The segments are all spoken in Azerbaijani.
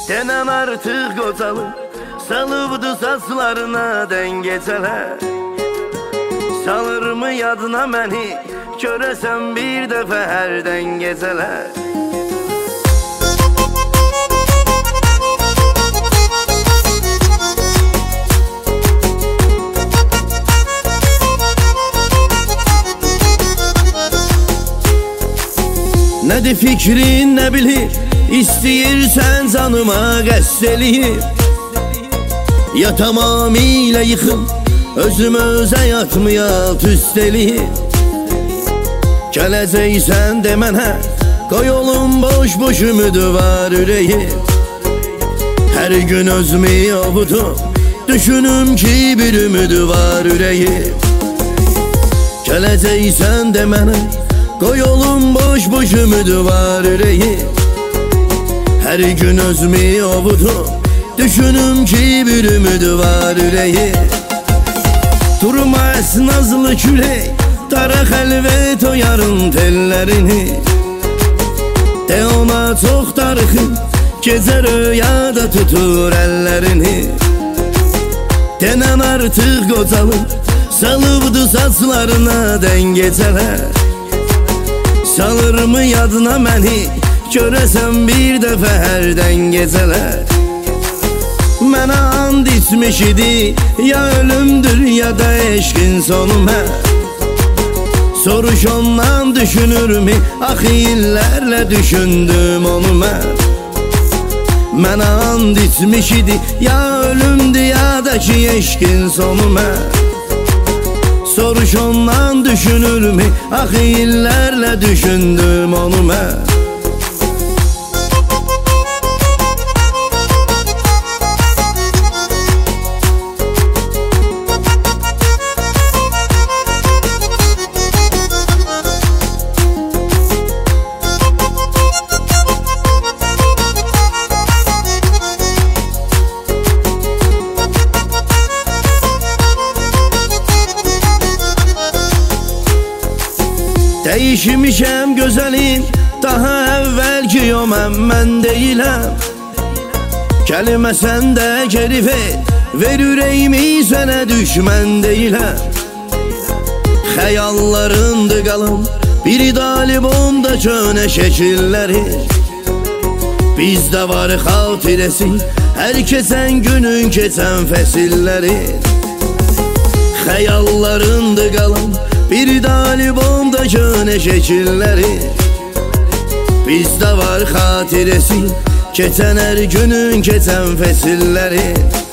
Denen artık qocalıb, salıbdı saçlarına dən gecələr. Salırmı yadına məni, görəsən bir dəfə hərdən gecələr. Nədir fikrin, nə bilir, İstəyirsən canıma qəsd eləyib. Ya tamamilə yıxım, özümü özə yatmaya tüst eləyib. Gələcəksən de mənə, qoy olum boş-boş ümidi var ürəyib. Hər gün özümü avudum, düşünüm ki bir ümidi var ürəyib. Gələcəksən de mənə, qoy olum boş-boş ümidi var ürəyib. Hər gün özümü avudum, düşünüm ki bir ümidi var ürəyib. Durmaz nazlı külək, dara xəlvət oyarın tellərini. De ona çox darıxın, gecə rüyada tutur əllərini. Denən artıq qocalıb, salıbdı saçlarına dən gecələr. Salırmı yadına məni, görəsən bir dəfə hərdən gecələr. Mənə and içmiş idi, ya ölümdür ya da eşqin sonu mən. Soruş ondan düşünürmü, axı illərlə düşündüm onu mən. Mənə and içmiş idi, ya ölümdür ya da ki eşqin sonu mən. Soruş ondan düşünürmü, axı illərlə düşündüm onu mən. Dəyişmişəm gözəlim, daha əvvəlki o mən deyiləm. Kəlmə səndə geri ver ürəyimi sənə düşmən deyiləm. Xəyallarındır qalım, bir dalibim da könə şəkilləri. Bizdə var xatirəsi, hər keçən günün keçən fəsilləri. Xəyallarındır qalım, bir dalibim da könə şəkilləri. Bizdə var xatirəsi, keçən hər günün keçən fəsilləri.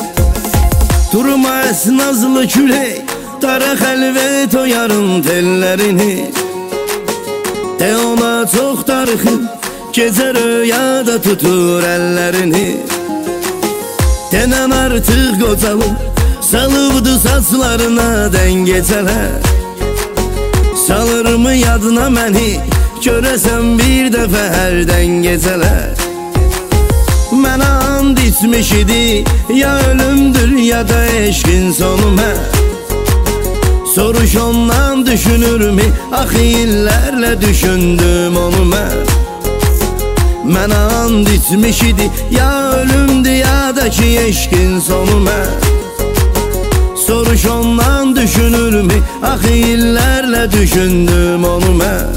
Durmaz nazlı külək, dara xəlvət oyarın tellərini. De ona çox darıxın, gecə rüyada tutur əllərini. Denən artıq qocalıb, salıbdı saçlarına dən gecələr. Salırmı yadına məni, görəsən bir dəfə hərdən gecələr. Mənə and içmiş idi, ya ölümdür ya da eşqin sonu mən. Soruş ondan düşünürmü, axı illərlə düşündüm onu mən. Mənə and içmiş idi, ya ölümdür ya da ki eşqin sonu mən. Soruş ondan düşünürmü, axı illərlə düşündüm onu mən.